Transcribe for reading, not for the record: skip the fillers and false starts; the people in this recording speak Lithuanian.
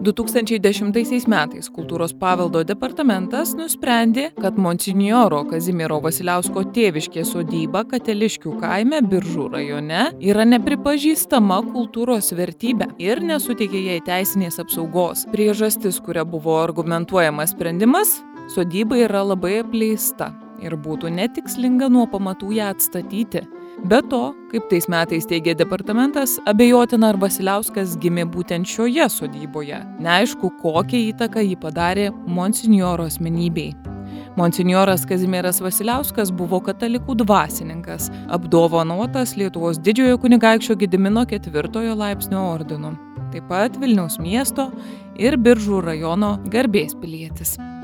2010 metais Kultūros paveldo departamentas nusprendė, kad monsinjoro Kazimiero Vasiliausko tėviškė sodyba Kateliškių kaime Biržų rajone yra nepripažįstama kultūros vertybė ir nesuteikė jai teisinės apsaugos. Priežastis, kuria buvo argumentuojamas sprendimas, sodyba yra labai apleista ir būtų netikslinga nuo pamatų ją atstatyti. Be to, kaip tais metais teigė departamentas, abejotina ar Vasiliauskas gimė būtent šioje sodyboje. Neaišku, kokią įtaką jį padarė monsinjoro asmenybei. Monsinjoras Kazimieras Vasiliauskas buvo katalikų dvasininkas, apdovanotas Lietuvos didžiojo kunigaikščio Gedimino 4 laipsnio ordinu. Taip pat Vilniaus miesto ir Biržų rajono garbės pilietis.